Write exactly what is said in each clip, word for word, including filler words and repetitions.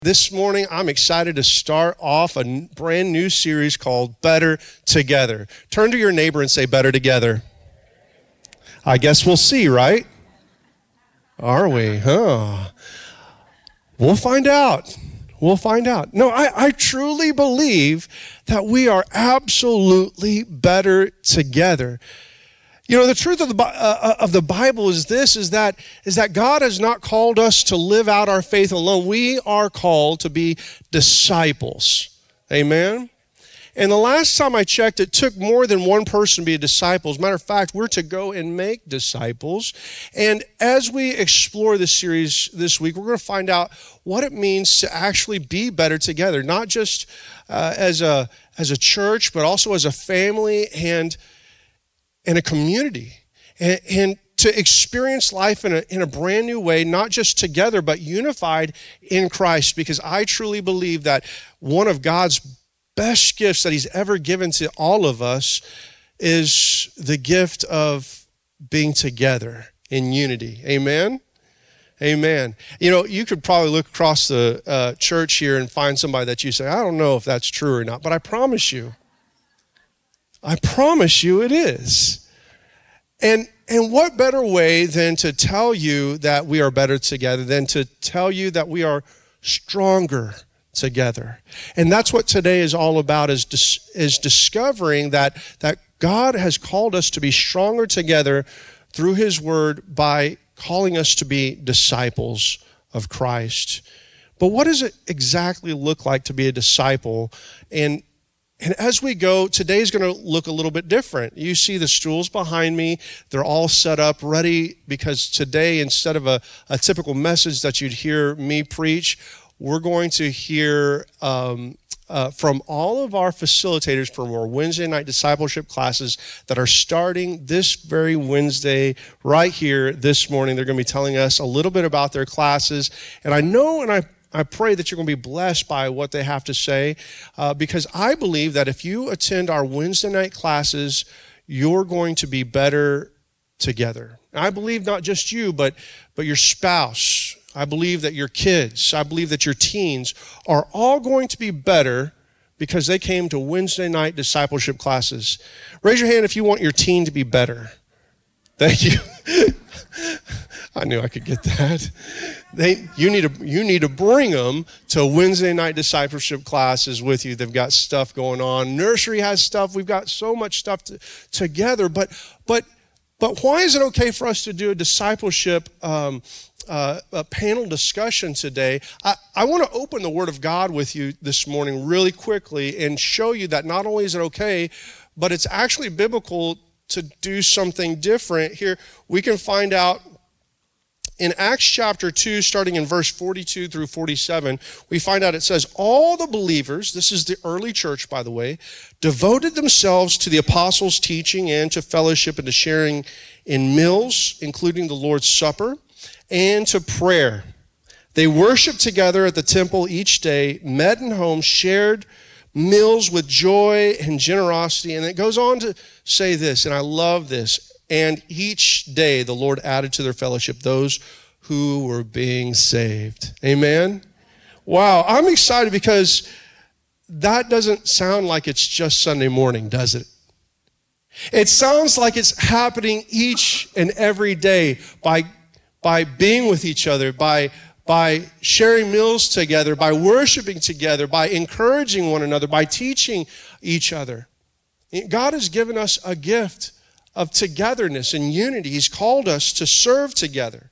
This morning, I'm excited to start off a brand new series called Better Together. Turn to your neighbor and say, Better Together. I guess we'll see, right? Are we? Huh? We'll find out. We'll find out. No, I, I truly believe that we are absolutely better together. You know, the truth of the uh, of the Bible is this, is that is that God has not called us to live out our faith alone. We are called to be disciples. Amen? And the last time I checked, it took more than one person to be a disciple. As a matter of fact, we're to go and make disciples. And as we explore this series this week, we're going to find out what it means to actually be better together, not just uh, as a as a church, but also as a family and in a community, and, and to experience life in a, in a brand new way, not just together, but unified in Christ, because I truly believe that one of God's best gifts that he's ever given to all of us is the gift of being together in unity. Amen? Amen. You know, you could probably look across the uh, church here and find somebody that you say, I don't know if that's true or not, but I promise you, I promise you it is. And and what better way than to tell you that we are better together, than to tell you that we are stronger together. And that's what today is all about, is dis, is discovering that, that God has called us to be stronger together through his word by calling us to be disciples of Christ. But what does it exactly look like to be a disciple? And And as we go, today's going to look a little bit different. You see the stools behind me. They're all set up, ready, because today, instead of a, a typical message that you'd hear me preach, we're going to hear um, uh, from all of our facilitators from our Wednesday night discipleship classes that are starting this very Wednesday right here this morning. They're going to be telling us a little bit about their classes. And I know and I I pray that you're going to be blessed by what they have to say, uh, because I believe that if you attend our Wednesday night classes, you're going to be better together. And I believe not just you, but, but your spouse. I believe that your kids, I believe that your teens are all going to be better because they came to Wednesday night discipleship classes. Raise your hand if you want your teen to be better. Thank you. I knew I could get that. They, you need to, you need to bring them to Wednesday night discipleship classes with you. They've got stuff going on. Nursery has stuff. We've got so much stuff to, together. But, but, but why is it okay for us to do a discipleship um, uh, a panel discussion today? I, I want to open the Word of God with you this morning really quickly and show you that not only is it okay, but it's actually biblical to do something different. Here we can find out in Acts chapter two, starting in verse forty-two through forty-seven, we find out it says, all the believers, this is the early church, by the way, devoted themselves to the apostles' teaching and to fellowship and to sharing in meals, including the Lord's Supper, and to prayer. They worshiped together at the temple each day, met in homes, shared meals with joy and generosity. And it goes on to say this, and I love this. And each day the Lord added to their fellowship those who were being saved. Amen? Wow, I'm excited because that doesn't sound like it's just Sunday morning, does it? It sounds like it's happening each and every day by, by being with each other, by, by sharing meals together, by worshiping together, by encouraging one another, by teaching each other. God has given us a gift of togetherness and unity. He's called us to serve together.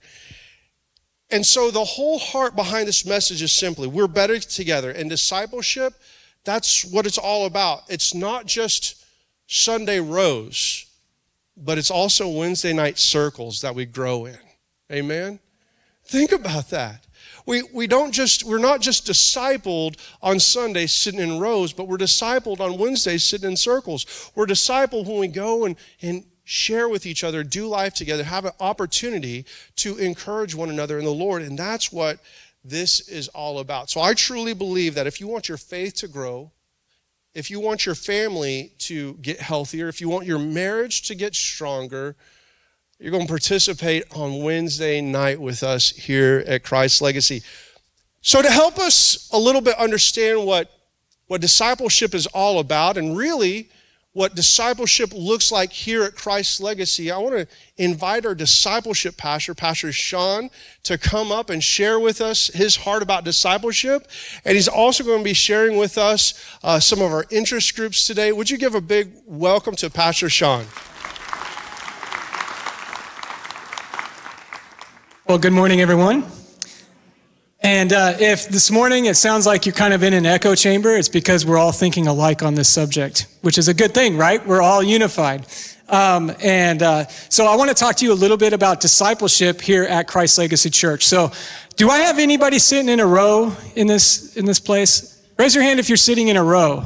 And so the whole heart behind this message is simply, we're better together. And discipleship, that's what it's all about. It's not just Sunday rows, but it's also Wednesday night circles that we grow in. Amen? Think about that. We we don't just, we're not just discipled on Sundays sitting in rows, but we're discipled on Wednesdays sitting in circles. We're discipled when we go and, and share with each other, do life together, have an opportunity to encourage one another in the Lord. And that's what this is all about. So I truly believe that if you want your faith to grow, if you want your family to get healthier, if you want your marriage to get stronger, you're going to participate on Wednesday night with us here at Christ Legacy. So to help us a little bit understand what, what discipleship is all about, and really what discipleship looks like here at Christ's Legacy, I want to invite our discipleship pastor, Pastor Sean, to come up and share with us his heart about discipleship. And he's also going to be sharing with us uh, some of our interest groups today. Would you give a big welcome to Pastor Sean? Well, good morning, everyone. And uh, if this morning it sounds like you're kind of in an echo chamber, it's because we're all thinking alike on this subject, which is a good thing, right? We're all unified. Um, and uh, so I want to talk to you a little bit about discipleship here at Christ Legacy Church. So do I have anybody sitting in a row in this in this place? Raise your hand if you're sitting in a row.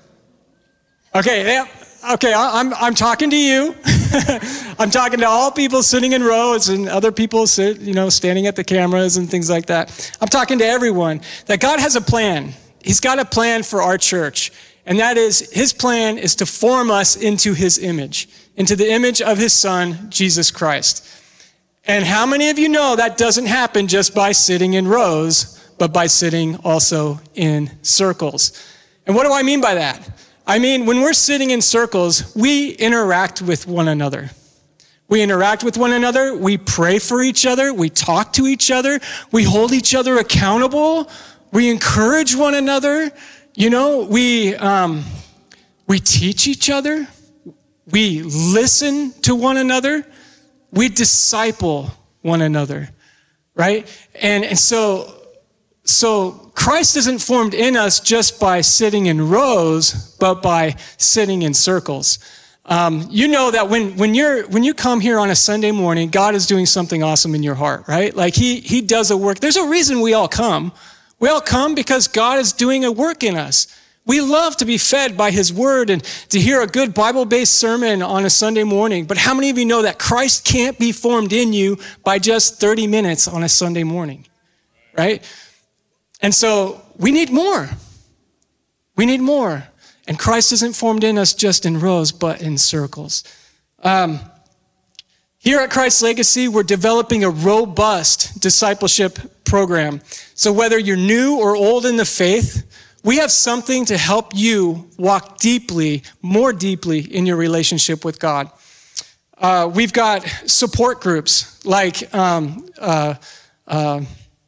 Okay, yeah. Okay, I'm I'm talking to you. I'm talking to all people sitting in rows and other people sit, you know, standing at the cameras and things like that. I'm talking to everyone that God has a plan. He's got a plan for our church. And that is, his plan is to form us into his image, into the image of his son, Jesus Christ. And how many of you know that doesn't happen just by sitting in rows, but by sitting also in circles? And what do I mean by that? I mean, when we're sitting in circles, we interact with one another. We interact with one another. We pray for each other. We talk to each other. We hold each other accountable. We encourage one another. You know, we um, we teach each other. We listen to one another. We disciple one another, right? And, and so, so Christ isn't formed in us just by sitting in rows, but by sitting in circles. Um, you know that when, when you're, when you come here on a Sunday morning, God is doing something awesome in your heart, right? Like he, he does a work. There's a reason we all come. We all come because God is doing a work in us. We love to be fed by his word and to hear a good Bible-based sermon on a Sunday morning. But how many of you know that Christ can't be formed in you by just thirty minutes on a Sunday morning, right? And so we need more. We need more. And Christ isn't formed in us just in rows, but in circles. Um, here at Christ Legacy, we're developing a robust discipleship program. So whether you're new or old in the faith, we have something to help you walk deeply, more deeply in your relationship with God. Uh, we've got support groups like um, uh, uh,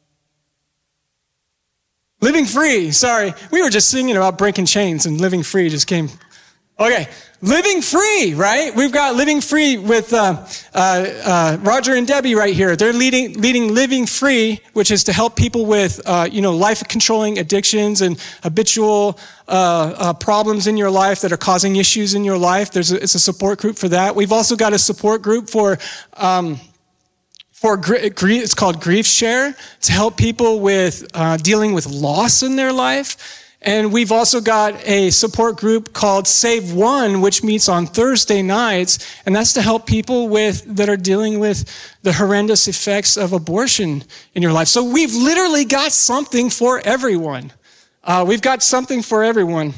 Living Free. Sorry, we were just singing about breaking chains and Living Free just came. Okay, Living Free, right? We've got Living Free with uh, uh, uh, Roger and Debbie right here. They're leading leading Living Free, which is to help people with uh, you know life-controlling addictions and habitual uh, uh, problems in your life that are causing issues in your life. There's a, it's a support group for that. We've also got a support group for. Um, For grief, it's called Grief Share, to help people with uh, dealing with loss in their life. And we've also got a support group called Save One, which meets on Thursday nights, and that's to help people with that are dealing with the horrendous effects of abortion in your life. So we've literally got something for everyone. Uh, we've got something for everyone.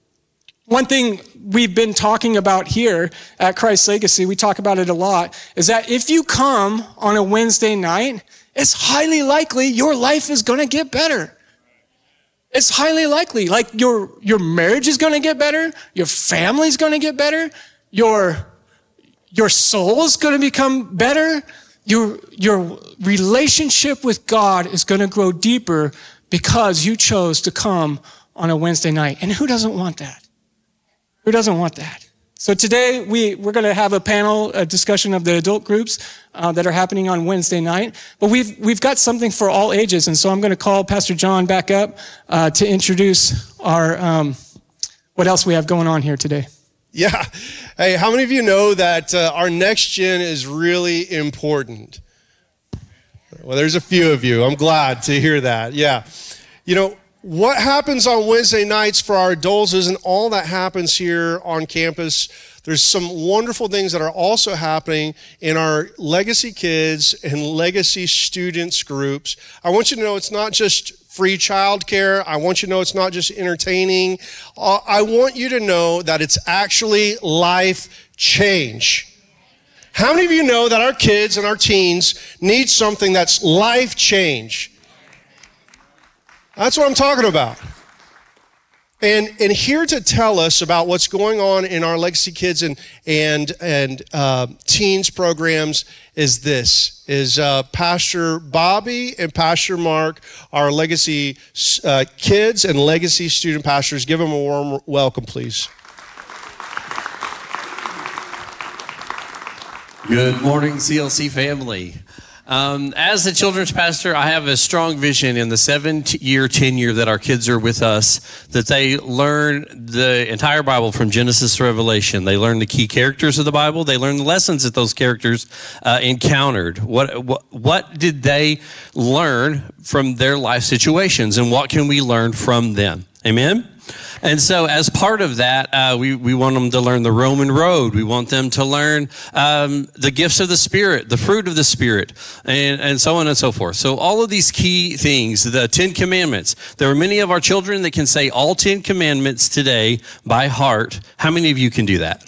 One thing we've been talking about here at Christ Legacy, we talk about it a lot, is that if you come on a Wednesday night, it's highly likely your life is going to get better. It's highly likely. Like your, your marriage is going to get better. Your family is going to get better. Your, your soul is going to become better. Your, your relationship with God is going to grow deeper because you chose to come on a Wednesday night. And who doesn't want that? Who doesn't want that? So today we, we're going to have a panel, a discussion of the adult groups uh, that are happening on Wednesday night. But we've we've got something for all ages. And so I'm going to call Pastor John back up uh, to introduce our um, what else we have going on here today. Yeah. Hey, how many of you know that uh, our next gen is really important? Well, there's a few of you. I'm glad to hear that. Yeah. You know, what happens on Wednesday nights for our adults isn't all that happens here on campus. There's some wonderful things that are also happening in our Legacy Kids and Legacy Students groups. I want you to know it's not just free childcare. I want you to know it's not just entertaining. Uh, I want you to know that it's actually life change. How many of you know that our kids and our teens need something that's life change? That's what I'm talking about. And and here to tell us about what's going on in our Legacy Kids and and and uh, teens programs is this is uh, Pastor Bobby and Pastor Mark, our Legacy uh, Kids and Legacy student pastors. Give them a warm welcome, please. Good morning, C L C family. Um, as the children's pastor, I have a strong vision in the seven-year tenure that our kids are with us, that they learn the entire Bible from Genesis to Revelation. They learn the key characters of the Bible. They learn the lessons that those characters uh, encountered. What, what what did they learn from their life situations, and what can we learn from them? Amen? And so as part of that, uh, we, we want them to learn the Roman road. We want them to learn um, the gifts of the Spirit, the fruit of the Spirit, and, and so on and so forth. So all of these key things, the Ten Commandments. There are many of our children that can say all Ten Commandments today by heart. How many of you can do that?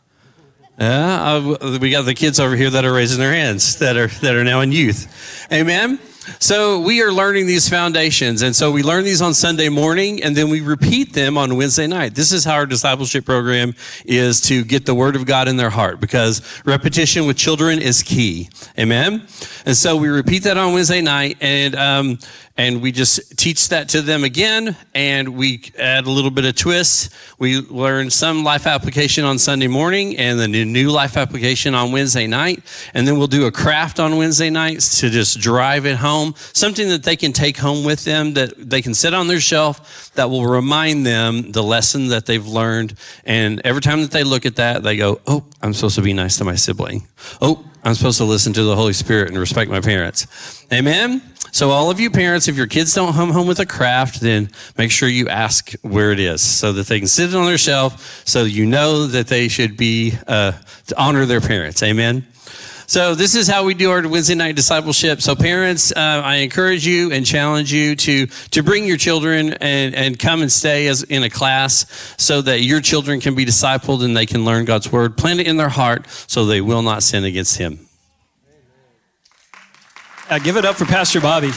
Yeah, uh, we got the kids over here that are raising their hands that are that are now in youth. Amen. So we are learning these foundations, and so we learn these on Sunday morning, and then we repeat them on Wednesday night. This is how our discipleship program is to get the Word of God in their heart, because repetition with children is key. Amen? And so we repeat that on Wednesday night, and um, and we just teach that to them again, and we add a little bit of twist. We learn some life application on Sunday morning, and then a new life application on Wednesday night, and then we'll do a craft on Wednesday nights to just drive it home, something that they can take home with them, that they can sit on their shelf, that will remind them the lesson that they've learned. And every time that they look at that, they go, oh, I'm supposed to be nice to my sibling. Oh, I'm supposed to listen to the Holy Spirit and respect my parents. Amen? So all of you parents, if your kids don't come home with a craft, then make sure you ask where it is so that they can sit it on their shelf, so you know that they should be, uh, to honor their parents. Amen? So this is how we do our Wednesday night discipleship. So parents, uh, I encourage you and challenge you to to bring your children and, and come and stay as in a class so that your children can be discipled and they can learn God's word. Plant it in their heart so they will not sin against him. Uh, give it up for Pastor Bobby.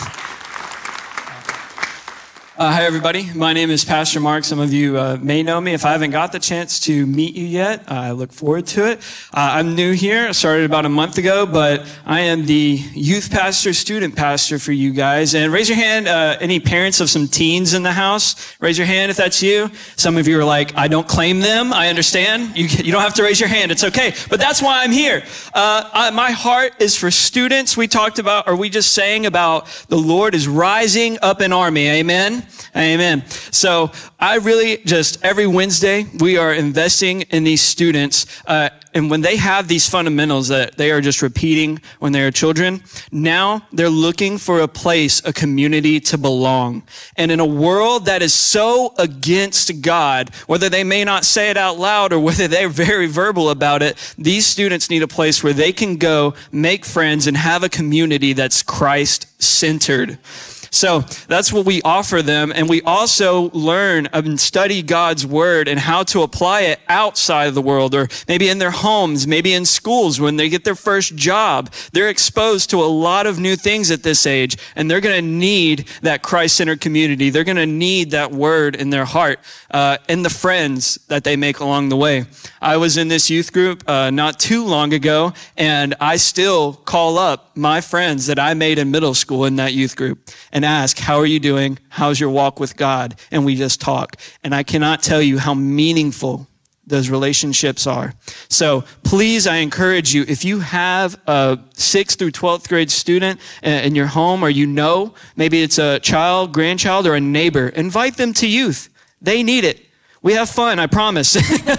Uh, hi, everybody. My name is Pastor Mark. Some of you uh, may know me. If I haven't got the chance to meet you yet, uh, I look forward to it. Uh, I'm new here. I started about a month ago, but I am the youth pastor, student pastor for you guys. And raise your hand, uh, any parents of some teens in the house? Raise your hand if that's you. Some of you are like, I don't claim them. I understand. You, you don't have to raise your hand. It's okay. But that's why I'm here. Uh, I, my heart is for students. We talked about, or we just sang about the Lord is rising up an army. Amen. Amen. So I really just, every Wednesday, we are investing in these students. Uh, and when they have these fundamentals that they are just repeating when they are children, now they're looking for a place, a community to belong. And in a world that is so against God, whether they may not say it out loud or whether they're very verbal about it, these students need a place where they can go, make friends, and have a community that's Christ-centered. So that's what we offer them. And we also learn and study God's word and how to apply it outside of the world, or maybe in their homes, maybe in schools when they get their first job. They're exposed to a lot of new things at this age, and they're going to need that Christ-centered community. They're going to need that word in their heart uh, and the friends that they make along the way. I was in this youth group uh, not too long ago, and I still call up my friends that I made in middle school in that youth group and ask, how are you doing? How's your walk with God? And we just talk. And I cannot tell you how meaningful those relationships are. So please, I encourage you, if you have a sixth through twelfth grade student in your home, or you know, maybe it's a child, grandchild, or a neighbor, invite them to youth. They need it. We have fun, I promise.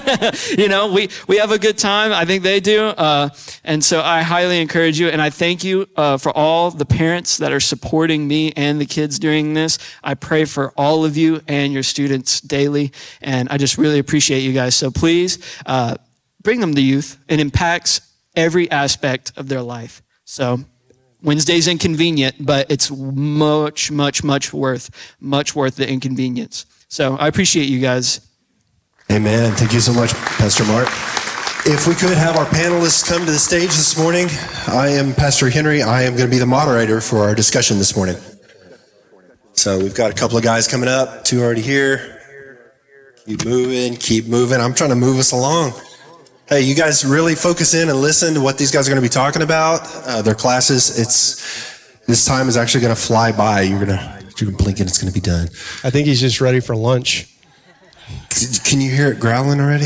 You know, we, we have a good time. I think they do. Uh, and so I highly encourage you. And I thank you uh, for all the parents that are supporting me and the kids during this. I pray for all of you and your students daily. And I just really appreciate you guys. So please uh, bring them to youth. It impacts every aspect of their life. So Wednesday's inconvenient, but it's much, much, much worth, much worth the inconvenience. So I appreciate you guys. Amen. Thank you so much, Pastor Mark. If we could have our panelists come to the stage this morning. I am Pastor Henry. I am going to be the moderator for our discussion this morning. So we've got a couple of guys coming up, two already here. Keep moving, keep moving. I'm trying to move us along. Hey, you guys really focus in and listen to what these guys are going to be talking about. Uh, their classes, it's this time is actually going to fly by. You're going to you're gonna blink and it's going to be done. I think he's just ready for lunch. Can you hear it growling already?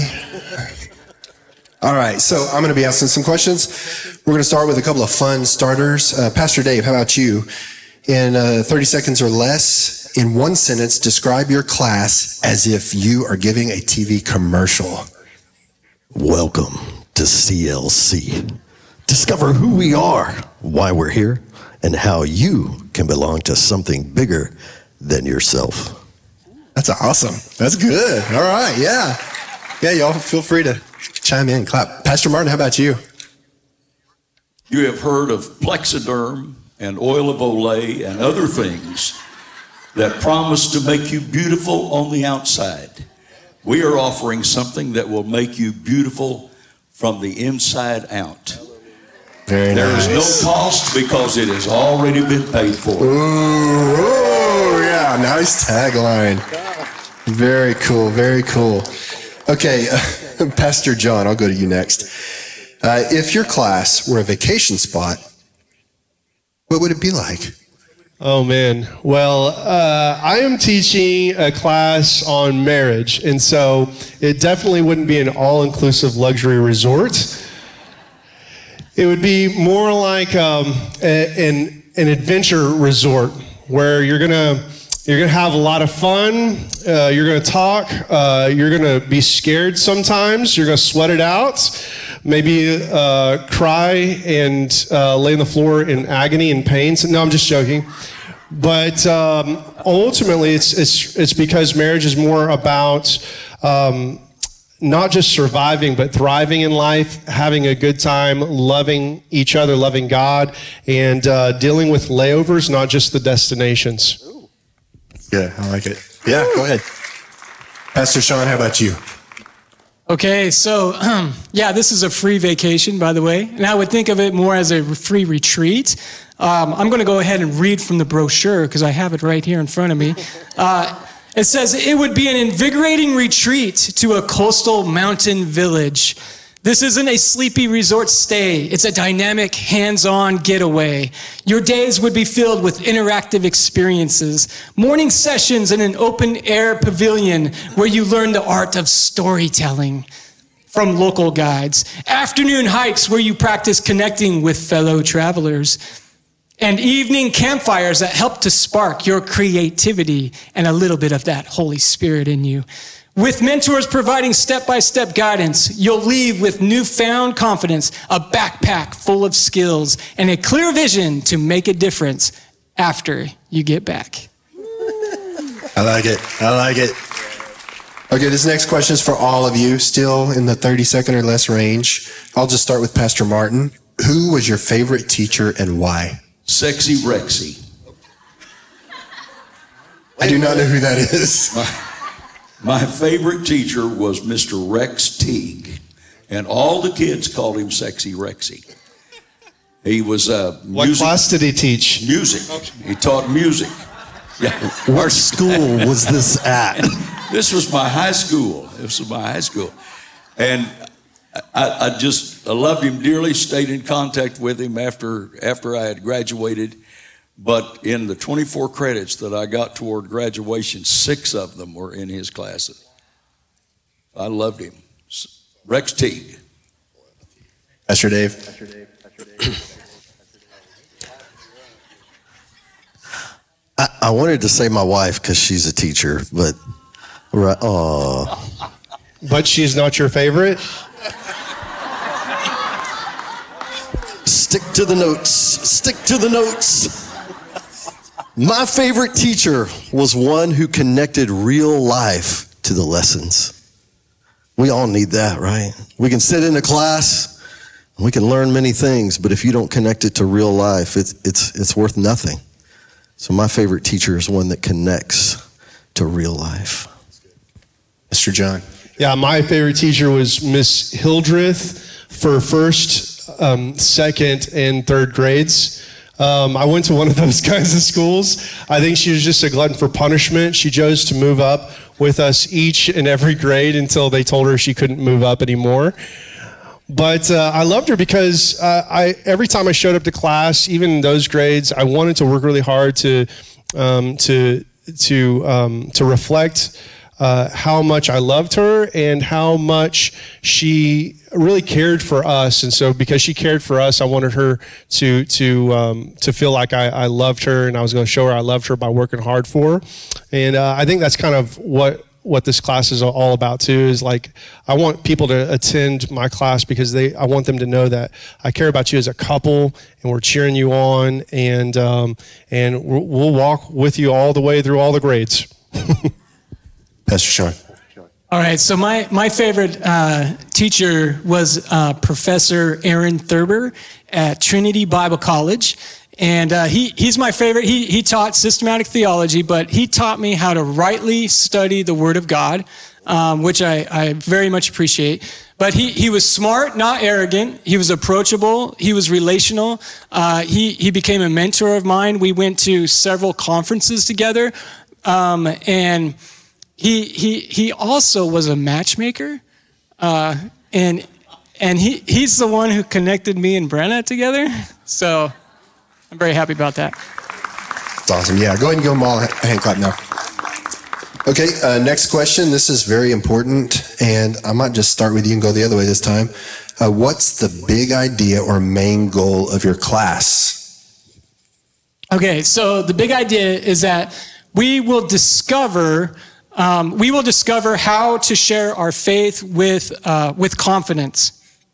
All right, so I'm going to be asking some questions. We're going to start with a couple of fun starters. Uh, Pastor Dave, how about you? In uh, thirty seconds or less, in one sentence, describe your class as if you are giving a T V commercial. Welcome to C L C. Discover who we are, why we're here, and how you can belong to something bigger than yourself. That's awesome. That's good. All right, yeah. Yeah, y'all feel free to chime in, clap. Pastor Martin, how about you? You have heard of Plexiderm and oil of Olay and other things that promise to make you beautiful on the outside. We are offering something that will make you beautiful from the inside out. Very There nice. is no cost because it has already been paid for. Ooh, ooh, yeah, nice tagline. Very cool, very cool. Okay, uh, Pastor John, I'll go to you next. Uh, if your class were a vacation spot, what would it be like? Oh, man. Well, uh, I am teaching a class on marriage, and so it definitely wouldn't be an all-inclusive luxury resort. It would be more like um, a, an, an adventure resort where you're going to you're gonna have a lot of fun, uh, you're going to talk, uh, you're going to be scared sometimes, you're going to sweat it out, maybe uh, cry and uh, lay on the floor in agony and pain. So, no, I'm just joking. But um, ultimately, it's it's it's because marriage is more about um, not just surviving, but thriving in life, having a good time, loving each other, loving God, and uh, dealing with layovers, not just the destinations. Yeah, I like it. Yeah, go ahead. Pastor Sean, how about you? Okay, so um, yeah, this is a free vacation, by the way, and I would think of it more as a free retreat. Um, I'm going to go ahead and read from the brochure because I have it right here in front of me. Uh, it says, it would be an invigorating retreat to a coastal mountain village. This isn't a sleepy resort stay. It's a dynamic, hands-on getaway. Your days would be filled with interactive experiences, morning sessions in an open-air pavilion where you learn the art of storytelling from local guides, afternoon hikes where you practice connecting with fellow travelers, and evening campfires that help to spark your creativity and a little bit of that Holy Spirit in you. With mentors providing step-by-step guidance, you'll leave with newfound confidence, a backpack full of skills, and a clear vision to make a difference after you get back. I like it. I like it. Okay, this next question is for all of you, still in the thirty second or less range. I'll just start with Pastor Martin. Who was your favorite teacher and why? Sexy Rexy. I do not know who that is. My favorite teacher was Mister Rex Teague, and all the kids called him Sexy Rexy. He was uh, What music. class did he teach? Music. He taught music. Yeah. What school was this at? This was my high school. This was my high school. And I, I just I loved him dearly, stayed in contact with him after after I had graduated. But in the twenty-four credits that I got toward graduation, six of them were in his classes. I loved him. Rex Teague. Pastor Dave. Pastor Dave. Pastor Dave. I, I wanted to say my wife because she's a teacher, but right. Oh, But she's not your favorite? stick to the notes. Stick to the notes. My favorite teacher was one who connected real life to the lessons. We all need that, right? We can sit in a class and we can learn many things, but if you don't connect it to real life, it's it's it's worth nothing. So my favorite teacher is one that connects to real life. Mister John. Yeah, my favorite teacher was Miss Hildreth for first, um, second, and third grades. Um, I went to one of those kinds of schools. I think she was just a glutton for punishment. She chose to move up with us each and every grade until they told her she couldn't move up anymore. But uh, I loved her because uh, I every time I showed up to class, even in those grades, I wanted to work really hard to um, to to um, to reflect uh, how much I loved her and how much she really cared for us. And so, because she cared for us, I wanted her to to um, to feel like I, I loved her, and I was going to show her I loved her by working hard for her. And uh, I think that's kind of what. what this class is all about too, is like, I want people to attend my class because they, I want them to know that I care about you as a couple and we're cheering you on, and, um, and we'll walk with you all the way through all the grades. Pastor Sean. All right, so my, my favorite uh, teacher was uh, Professor Aaron Thurber at Trinity Bible College. And uh, he, he's my favorite. He, he taught systematic theology, but he taught me how to rightly study the Word of God, um, which I, I very much appreciate. But he, he was smart, not arrogant. He was approachable. He was relational. Uh, he, he became a mentor of mine. We went to several conferences together. Um, and he, he, he also was a matchmaker. Uh, and and he, he's the one who connected me and Brenna together. So I'm very happy about that. That's awesome. Yeah, go ahead and give them all a hand clap now. Okay, uh, next question. This is very important, and I might just start with you and go the other way this time. Uh, what's the big idea or main goal of your class? Okay, so the big idea is that we will discover, um, we will discover how to share our faith with uh, with confidence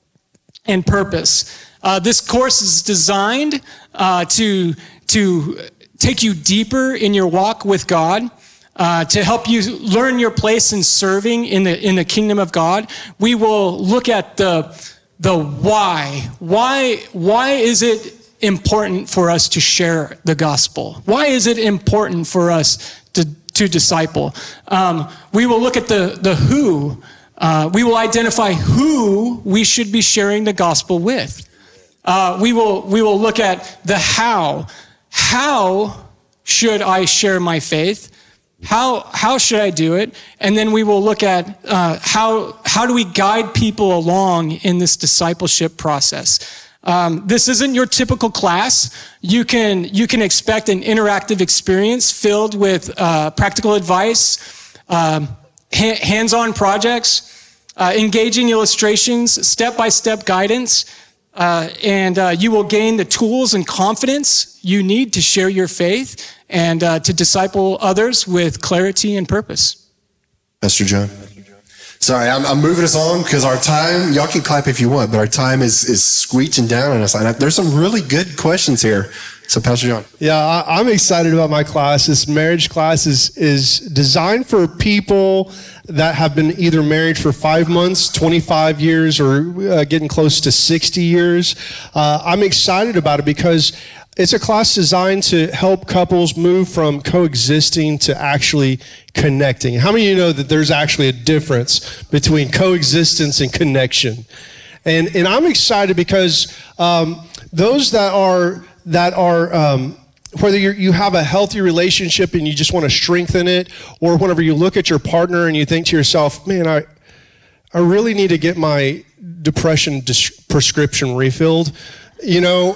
and purpose. Uh, this course is designed uh, to, to take you deeper in your walk with God, uh, to help you learn your place in serving in the in the kingdom of God. We will look at the the why. Why why is it important for us to share the gospel? Why is it important for us to to disciple? Um, we will look at the the who. Uh, we will identify who we should be sharing the gospel with. Uh, we will we will look at the how. How should I share my faith? How how should I do it? And then we will look at uh, how how do we guide people along in this discipleship process. Um, this isn't your typical class. You can you can expect an interactive experience filled with uh, practical advice, um, ha- hands-on projects, uh, engaging illustrations, step-by-step guidance. Uh, and uh, you will gain the tools and confidence you need to share your faith and uh, to disciple others with clarity and purpose. Pastor John. Sorry, I'm, I'm moving us on because our time, y'all can clap if you want, but our time is, is screeching down on us. And there's some really good questions here. So Pastor John. Yeah, I, I'm excited about my class. This marriage class is, is designed for people that have been either married for five months, twenty-five years, or uh, getting close to sixty years. Uh, I'm excited about it because it's a class designed to help couples move from coexisting to actually connecting. How many of you know that there's actually a difference between coexistence and connection? And and I'm excited because um, those that are that are um, whether you're, you have a healthy relationship and you just want to strengthen it, or whenever you look at your partner and you think to yourself, man, I I really need to get my depression dis- prescription refilled, you know,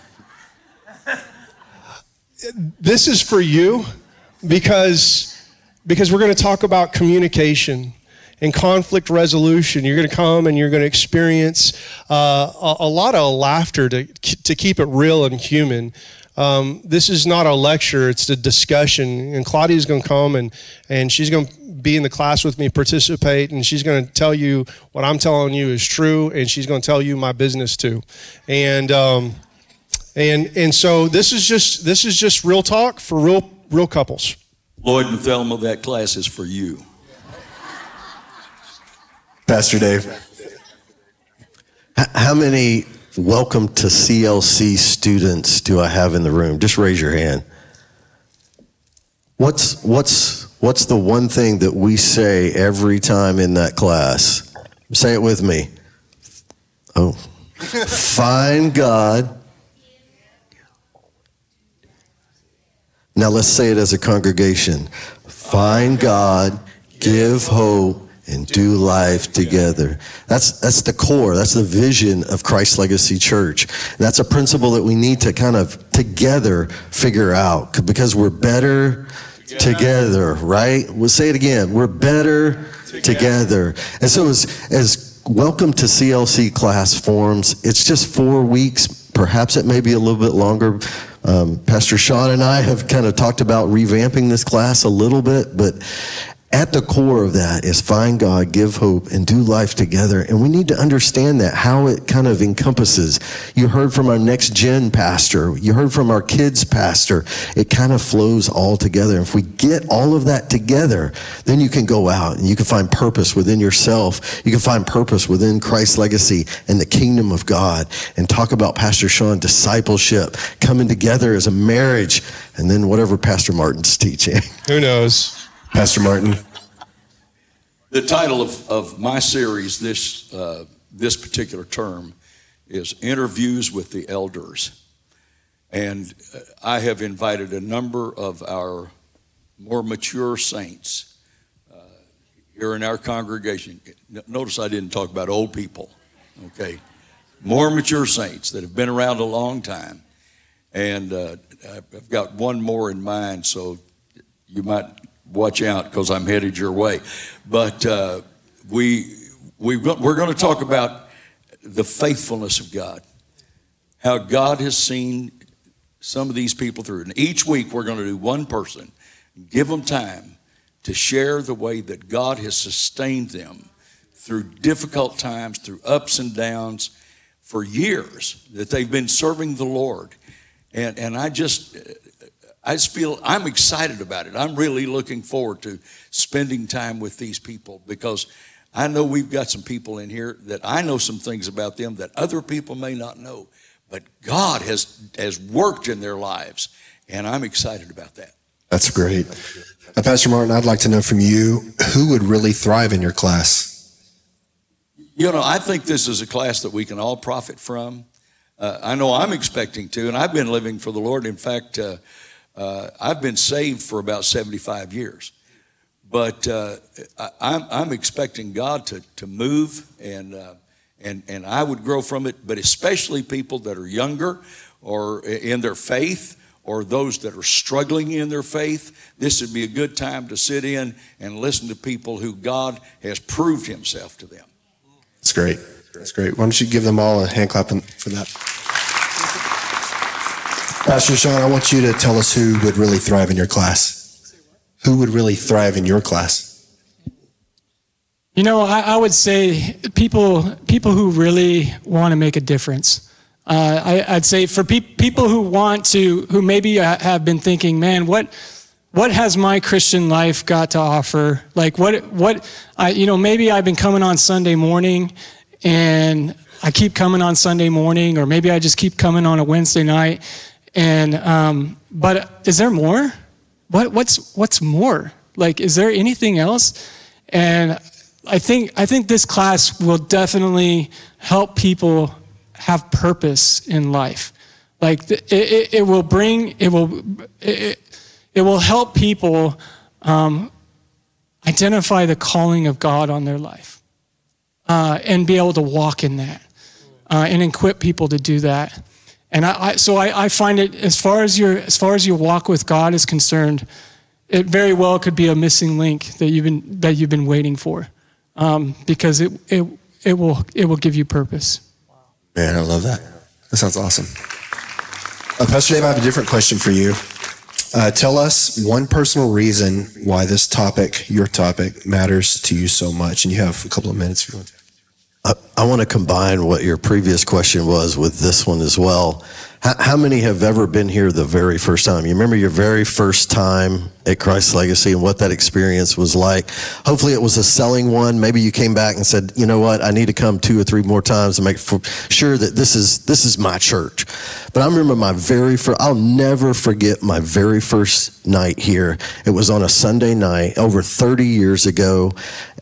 this is for you because because we're going to talk about communication and conflict resolution. You're going to come and you're going to experience uh, a, a lot of laughter to to keep it real and human. Um, this is not a lecture, it's a discussion. And Claudia's going to come and, and she's going to be in the class with me, participate, and she's going to tell you what I'm telling you is true, and she's going to tell you my business too. And um, and and so this is just this is just real talk for real real couples. Lloyd and Thelma, that class is for you. Pastor Dave. How many welcome to C L C students do I have in the room? Just raise your hand. What's what's what's the one thing that we say every time in that class? Say it with me. Oh. Find God Now let's say it as a congregation. Find God, give hope, and do life together. That's that's the core. That's the vision of Christ Legacy Church. And that's a principle that we need to kind of together figure out, because we're better together, together right? We'll say it again. We're better together. together. And so as, as welcome to C L C class forms, it's just four weeks. Perhaps it may be a little bit longer. Um, Pastor Sean and I have kind of talked about revamping this class a little bit, but at the core of that is find God, give hope, and do life together. And we need to understand that, how it kind of encompasses. You heard from our next gen pastor. You heard from our kids pastor. It kind of flows all together. If we get all of that together, then you can go out and you can find purpose within yourself. You can find purpose within Christ's legacy and the kingdom of God. And talk about, Pastor Sean, discipleship, coming together as a marriage, and then whatever Pastor Martin's teaching. Who knows? Pastor Martin. The title of, of my series this uh, this particular term is Interviews with the Elders. And I have invited a number of our more mature saints uh, here in our congregation. Notice I didn't talk about old people, okay? More mature saints that have been around a long time. And uh, I've got one more in mind, so you might watch out because I'm headed your way. But uh, we, we, we're going to talk about the faithfulness of God, how God has seen some of these people through. And each week we're going to do one person, give them time to share the way that God has sustained them through difficult times, through ups and downs for years that they've been serving the Lord. And, and I just... I just feel I'm excited about it. I'm really looking forward to spending time with these people, because I know we've got some people in here that I know some things about them that other people may not know, but God has, has worked in their lives, and I'm excited about that. That's great. Uh, Pastor Martin, I'd like to know from you, who would really thrive in your class? You know, I think this is a class that we can all profit from. Uh, I know I'm expecting to, and I've been living for the Lord. In fact, uh, Uh, I've been saved for about seventy-five years, but uh, I, I'm, I'm expecting God to, to move, and, uh, and, and I would grow from it, but especially people that are younger or in their faith, or those that are struggling in their faith. This would be a good time to sit in and listen to people who God has proved himself to them. That's great. That's great. Why don't you give them all a hand clap for that? Pastor Sean, I want you to tell us who would really thrive in your class. Who would really thrive in your class? You know, I, I would say people people who really want to make a difference. Uh, I, I'd say for pe- people who want to, who maybe have been thinking, man, what what has my Christian life got to offer? Like, what what I, you know, maybe I've been coming on Sunday morning, and I keep coming on Sunday morning, or maybe I just keep coming on a Wednesday night. And um, but is there more? What what's what's more? Like, is there anything else? And I think I think this class will definitely help people have purpose in life. Like it, it, it will bring it will it, it will help people um, identify the calling of God on their life, uh, and be able to walk in that, uh, and equip people to do that. And I, I so I, I find it, as far as your as far as your walk with God is concerned, it very well could be a missing link that you've been that you've been waiting for, um, because it it it will it will give you purpose. Man, I love that. That sounds awesome. Uh, Pastor Dave, I have a different question for you. Uh, tell us one personal reason why this topic, your topic, matters to you so much. And you have a couple of minutes if you want to. I, I want to combine what your previous question was with this one as well. How, how many have ever been here the very first time? You remember your very first time at Christ Legacy and what that experience was like? Hopefully it was a selling one. Maybe you came back and said, you know what, I need to come two or three more times to make sure that this is this is my church. But I remember my very first, I'll never forget my very first night here. It was on a Sunday night over thirty years ago.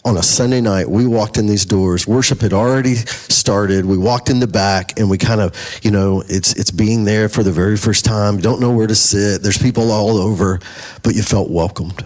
on a Sunday night, we walked in these doors. Worship had already started. We walked in the back, and we kind of, you know, it's it's being there for the very first time. You don't know where to sit. There's people all over, but you felt welcomed.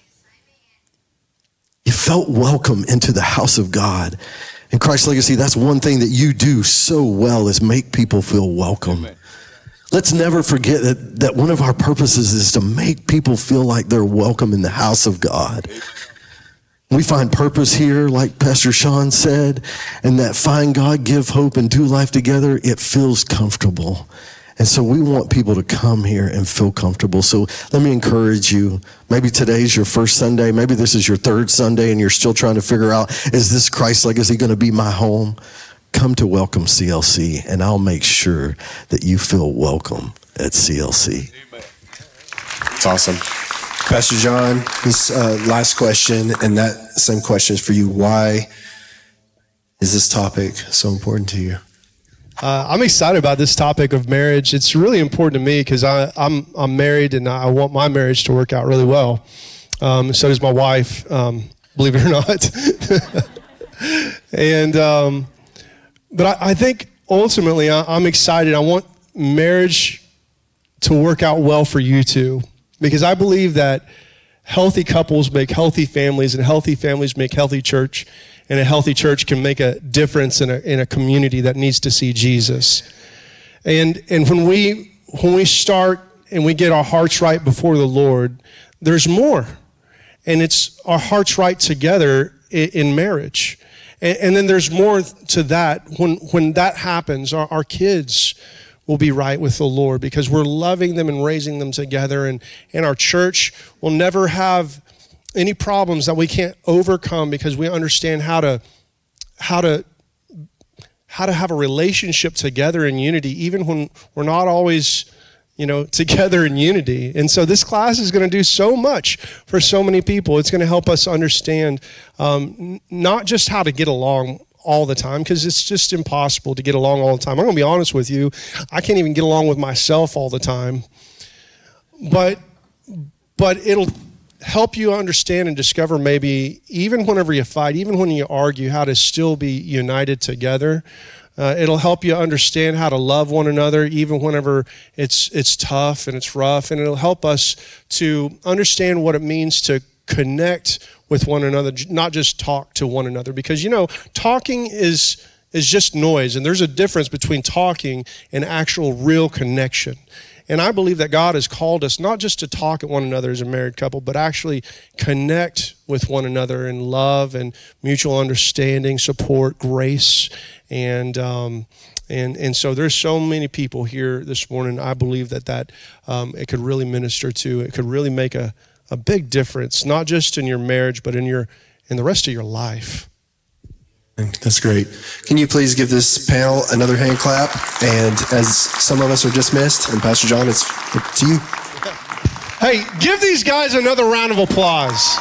You felt welcome into the house of God. In Christ Legacy, that's one thing that you do so well is make people feel welcome. Amen. Let's never forget that, that one of our purposes is to make people feel like they're welcome in the house of God. We find purpose here, like Pastor Sean said, and that find God, give hope, and do life together, it feels comfortable. And so we want people to come here and feel comfortable. So let me encourage you. Maybe today's your first Sunday. Maybe this is your third Sunday and you're still trying to figure out, is this Christ Legacy going to be my home? Come to Welcome C L C, and I'll make sure that you feel welcome at C L C. It's awesome. Pastor John, this uh, last question, and that same question is for you. Why is this topic so important to you? Uh, I'm excited about this topic of marriage. It's really important to me because I'm I'm married and I want my marriage to work out really well. Um, so does my wife, um, believe it or not. and um, but I, I think ultimately I, I'm excited. I want marriage to work out well for you too, because I believe that healthy couples make healthy families, and healthy families make healthy church. And a healthy church can make a difference in a in a community that needs to see Jesus. And and when we when we start and we get our hearts right before the Lord, there's more. And it's our hearts right together in, in marriage. And, and then there's more to that. When when that happens, our, our kids will be right with the Lord because we're loving them and raising them together. And, and our church will never have any problems that we can't overcome because we understand how to how to how to have a relationship together in unity, even when we're not always, you know, together in unity. And so this class is going to do so much for so many people. It's going to help us understand um, not just how to get along all the time, because it's just impossible to get along all the time. I'm going to be honest with you. I can't even get along with myself all the time. But but it'll help you understand and discover maybe even whenever you fight, even when you argue, how to still be united together. Uh, it'll help you understand how to love one another even whenever it's it's tough and it's rough. And it'll help us to understand what it means to connect with one another, not just talk to one another. Because, you know, talking is is just noise. And there's a difference between talking and actual real connection. And I believe that God has called us not just to talk at one another as a married couple, but actually connect with one another in love and mutual understanding, support, grace. And um, and and so there's so many people here this morning. I believe that that um, it could really minister to. It could really make a, a big difference, not just in your marriage, but in your in the rest of your life. That's great. Can you please give this panel another hand clap? And as some of us are dismissed, and Pastor John, it's up to you. Hey, give these guys another round of applause.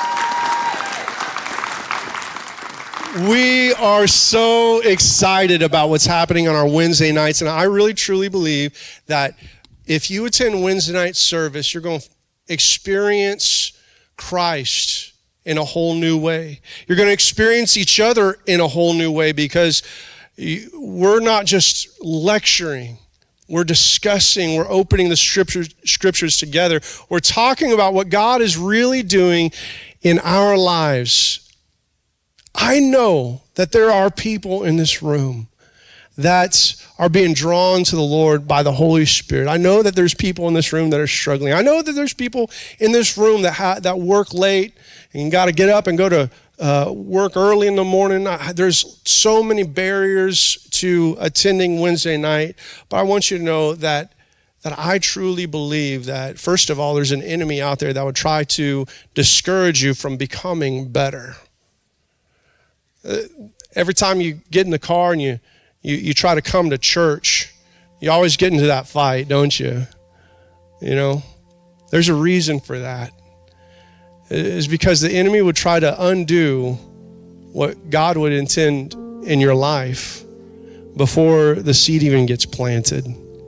We are so excited about what's happening on our Wednesday nights, and I really truly believe that if you attend Wednesday night service, you're going to experience Christ in a whole new way. You're going to experience each other in a whole new way, because we're not just lecturing. We're discussing, we're opening the scriptures, scriptures together. We're talking about what God is really doing in our lives. I know that there are people in this room that are being drawn to the Lord by the Holy Spirit. I know that there's people in this room that are struggling. I know that there's people in this room that ha- that work late and got to get up and go to uh, work early in the morning. I, there's so many barriers to attending Wednesday night, but I want you to know that that I truly believe that, first of all, there's an enemy out there that would try to discourage you from becoming better. Uh, every time you get in the car and you You, you try to come to church, you always get into that fight, don't you? You know, there's a reason for that. It's because the enemy would try to undo what God would intend in your life before the seed even gets planted.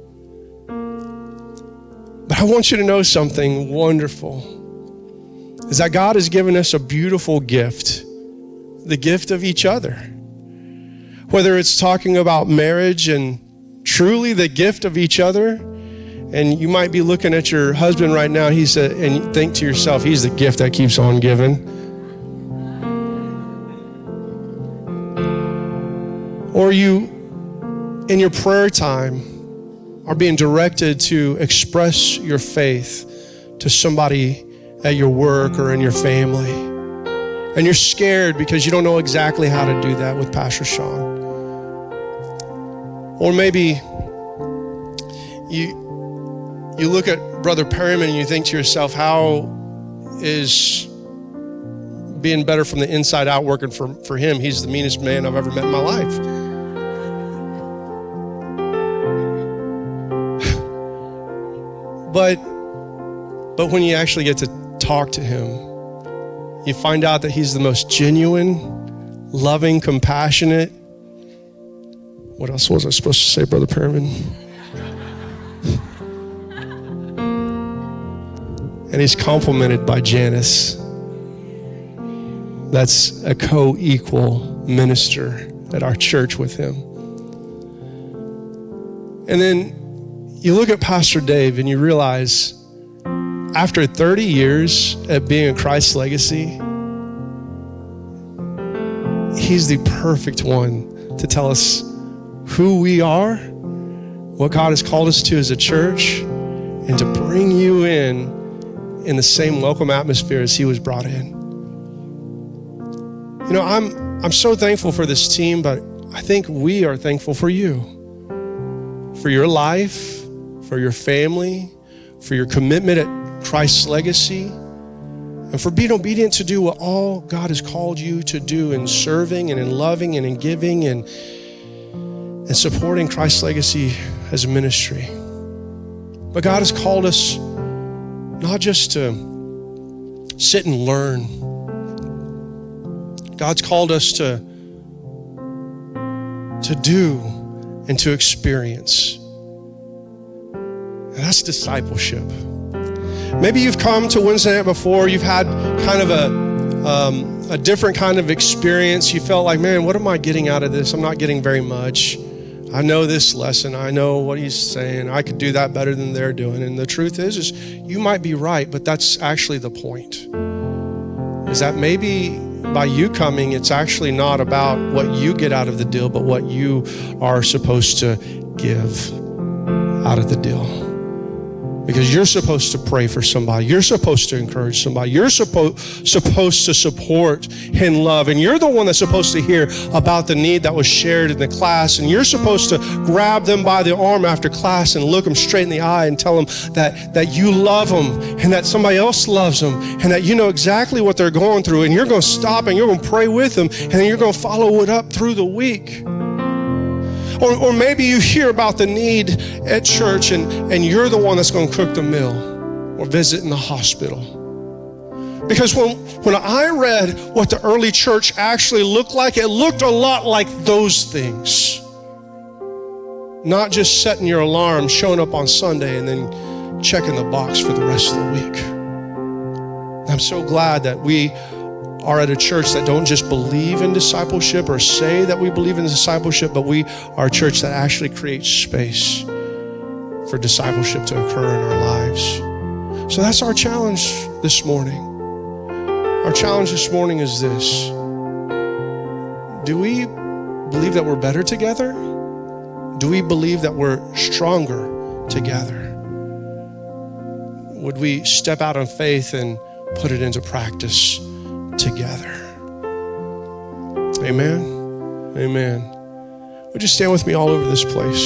But I want you to know something wonderful, is that God has given us a beautiful gift the gift of each other. Whether it's talking about marriage and truly the gift of each other, and you might be looking at your husband right now, he's a, and you think to yourself, he's the gift that keeps on giving. Or you, in your prayer time, are being directed to express your faith to somebody at your work or in your family. And you're scared because you don't know exactly how to do that with Pastor Sean. Or maybe you you look at Brother Perryman and you think to yourself, how is being better from the inside out working for, for him? He's the meanest man I've ever met in my life. But but when you actually get to talk to him, you find out that he's the most genuine, loving, compassionate. What else was I supposed to say, Brother Perriman? And he's complimented by Janice. That's a co-equal minister at our church with him. And then you look at Pastor Dave and you realize after thirty years at being a Christ Legacy, he's the perfect one to tell us who we are, what God has called us to as a church, and to bring you in in the same welcome atmosphere as he was brought in. You know, I'm I'm so thankful for this team, but I think we are thankful for you, for your life, for your family, for your commitment at Christ's Legacy, and for being obedient to do what all God has called you to do in serving and in loving and in giving and, and supporting Christ's Legacy as a ministry. But God has called us not just to sit and learn. God's called us to, to do and to experience. And that's discipleship. Maybe you've come to Wednesday night before, you've had kind of a, um, a different kind of experience. You felt like, man, what am I getting out of this? I'm not getting very much. I know this lesson. I know what he's saying. I could do that better than they're doing. And the truth is, is you might be right, but that's actually the point. Is that maybe by you coming, it's actually not about what you get out of the deal, but what you are supposed to give out of the deal. Because you're supposed to pray for somebody. You're supposed to encourage somebody. You're suppo- supposed to support and love. And you're the one that's supposed to hear about the need that was shared in the class. And you're supposed to grab them by the arm after class and look them straight in the eye and tell them that, that you love them and that somebody else loves them and that you know exactly what they're going through. And you're going to stop and you're going to pray with them and then you're going to follow it up through the week. Or, or maybe you hear about the need at church and, and you're the one that's going to cook the meal or visit in the hospital. Because when, when I read what the early church actually looked like, it looked a lot like those things. Not just setting your alarm, showing up on Sunday, and then checking the box for the rest of the week. I'm so glad that we are at a church that don't just believe in discipleship or say that we believe in discipleship, but we are a church that actually creates space for discipleship to occur in our lives. So that's our challenge this morning. Our challenge this morning is this. Do we believe that we're better together? Do we believe that we're stronger together? Would we step out in faith and put it into practice together? Amen. Amen. Would you stand with me all over this place?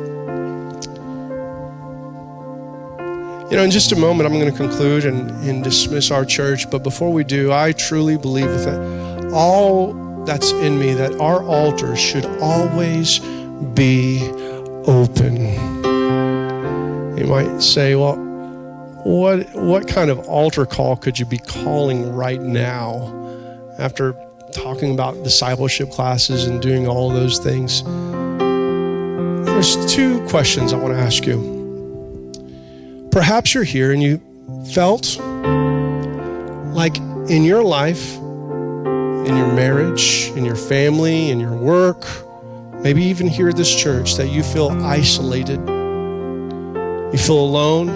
You know, in just a moment, I'm going to conclude and, and dismiss our church. But before we do, I truly believe with it, all that's in me, that our altar should always be open. You might say, well, What what kind of altar call could you be calling right now after talking about discipleship classes and doing all those things? There's two questions I want to ask you. Perhaps you're here and you felt like in your life, in your marriage, in your family, in your work, maybe even here at this church, that you feel isolated, you feel alone,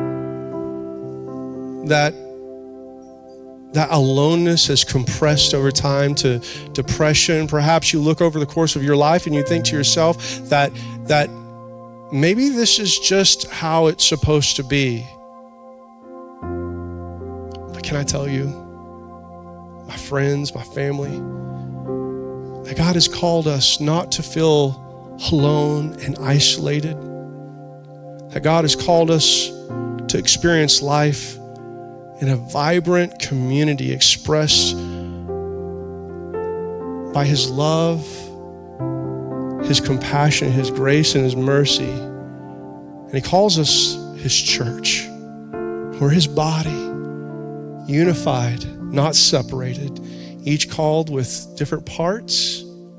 that that aloneness has compressed over time to depression. Perhaps you look over the course of your life and you think to yourself that that maybe this is just how it's supposed to be. But can I tell you, my friends, my family, that God has called us not to feel alone and isolated. That God has called us to experience life in a vibrant community expressed by His love, His compassion, His grace, and His mercy. And He calls us His church. We're His body, unified, not separated, each called with different parts,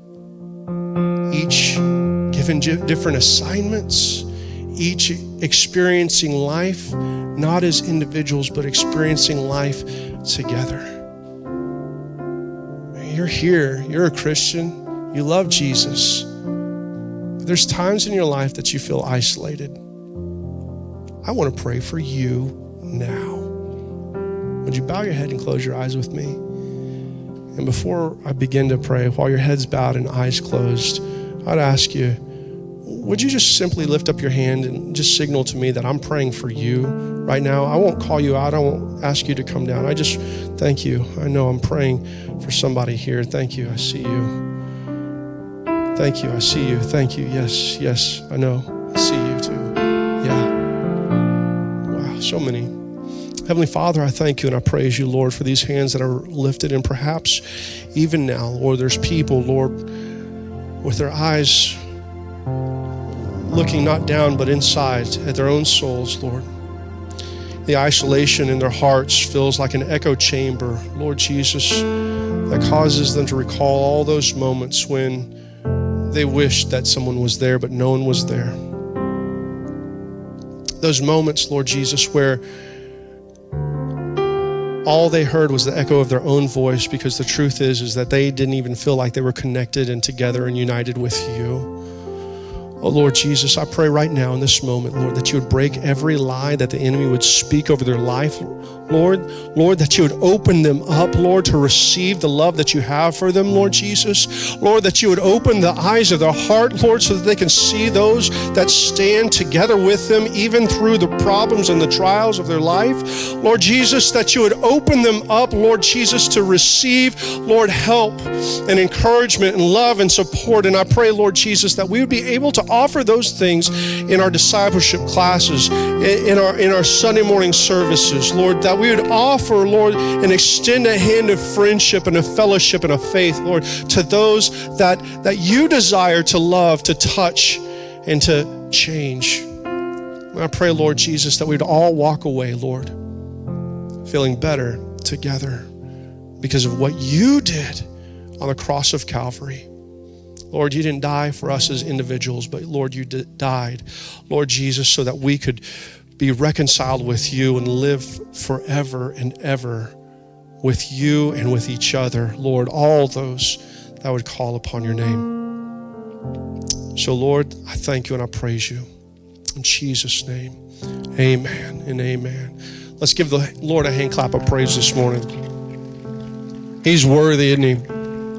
each given different assignments, each experiencing life, not as individuals, but experiencing life together. You're here, you're a Christian, you love Jesus, but there's times in your life that you feel isolated. I want to pray for you now. Would you bow your head and close your eyes with me? And before I begin to pray, while your head's bowed and eyes closed, I'd ask you, would you just simply lift up your hand and just signal to me that I'm praying for you right now? I won't call you out. I won't ask you to come down. I just thank you. I know I'm praying for somebody here. Thank you. I see you. Thank you. I see you. Thank you. Yes, yes, I know. I see you too. Yeah. Wow, so many. Heavenly Father, I thank you and I praise you, Lord, for these hands that are lifted. And perhaps even now, Lord, there's people, Lord, with their eyes looking not down but inside at their own souls, Lord. The isolation in their hearts feels like an echo chamber, Lord Jesus, that causes them to recall all those moments when they wished that someone was there but no one was there. Those moments, Lord Jesus, where all they heard was the echo of their own voice, because the truth is, is that they didn't even feel like they were connected and together and united with you. Oh, Lord Jesus, I pray right now in this moment, Lord, that you would break every lie that the enemy would speak over their life. Lord, Lord, that you would open them up, Lord, to receive the love that you have for them, Lord Jesus. Lord, that you would open the eyes of their heart, Lord, so that they can see those that stand together with them, even through the problems and the trials of their life. Lord Jesus, that you would open them up, Lord Jesus, to receive, Lord, help and encouragement and love and support. And I pray, Lord Jesus, that we would be able to offer those things in our discipleship classes, in our in our Sunday morning services, Lord, that we would offer, Lord, and extend a hand of friendship and a fellowship and a faith, Lord, to those that, that you desire to love, to touch, and to change. And I pray, Lord Jesus, that we'd all walk away, Lord, feeling better together because of what you did on the cross of Calvary. Lord, you didn't die for us as individuals, but Lord, you d- died, Lord Jesus, so that we could be reconciled with you and live forever and ever with you and with each other, Lord, all those that would call upon your name. So, Lord, I thank you and I praise you. In Jesus' name, amen and amen. Let's give the Lord a hand clap of praise this morning. He's worthy, isn't he?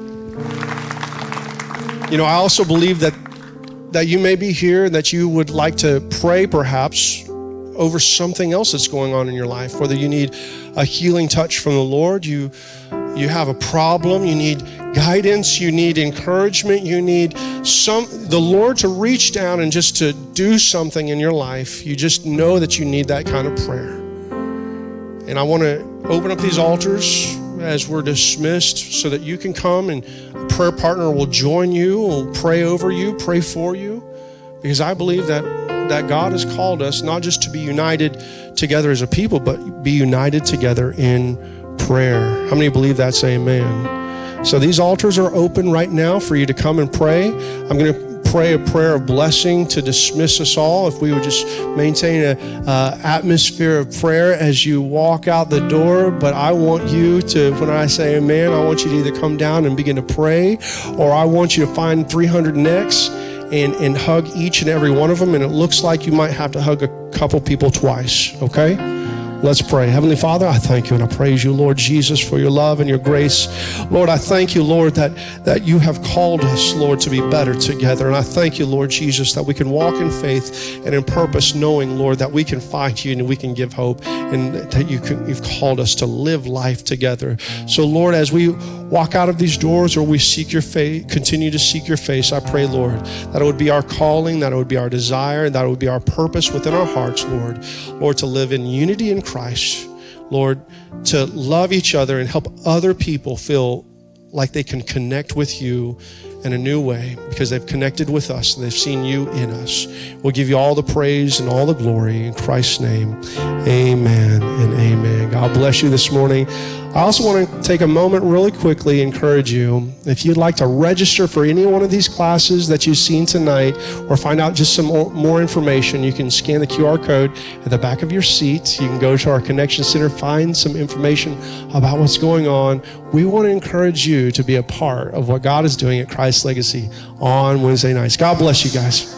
You know, I also believe that that you may be here and that you would like to pray perhaps over something else that's going on in your life, whether you need a healing touch from the Lord, you you have a problem, you need guidance, you need encouragement, you need some the Lord to reach down and just to do something in your life. You just know that you need that kind of prayer. And I want to open up these altars as we're dismissed so that you can come and a prayer partner will join you, will pray over you, pray for you, because I believe that that God has called us not just to be united together as a people, but be united together in prayer. How many believe that? Say amen. So these altars are open right now for you to come and pray. I'm going to pray pray a prayer of blessing to dismiss us all. If we would just maintain an uh, atmosphere of prayer as you walk out the door. But I want you to, when I say amen, I want you to either come down and begin to pray, or I want you to find three hundred necks and, and hug each and every one of them. And it looks like you might have to hug a couple people twice, okay? Let's pray. Heavenly Father, I thank you and I praise you, Lord Jesus, for your love and your grace. Lord, I thank you, Lord, that, that you have called us, Lord, to be better together. And I thank you, Lord Jesus, that we can walk in faith and in purpose, knowing, Lord, that we can find you and we can give hope, and that you can, you've called us to live life together. So, Lord, as we walk out of these doors or we seek your face, continue to seek your face, I pray, Lord, that it would be our calling, that it would be our desire, that it would be our purpose within our hearts, Lord, Lord, to live in unity and Christ, Lord, to love each other and help other people feel like they can connect with you in a new way because they've connected with us and they've seen you in us. We'll give you all the praise and all the glory in Christ's name. Amen and amen. God bless you this morning. I also want to take a moment really quickly, encourage you, if you'd like to register for any one of these classes that you've seen tonight or find out just some more, more information, you can scan the Q R code at the back of your seat. You can go to our Connection Center, find some information about what's going on. We want to encourage you to be a part of what God is doing at Christ Legacy on Wednesday nights. God bless you guys.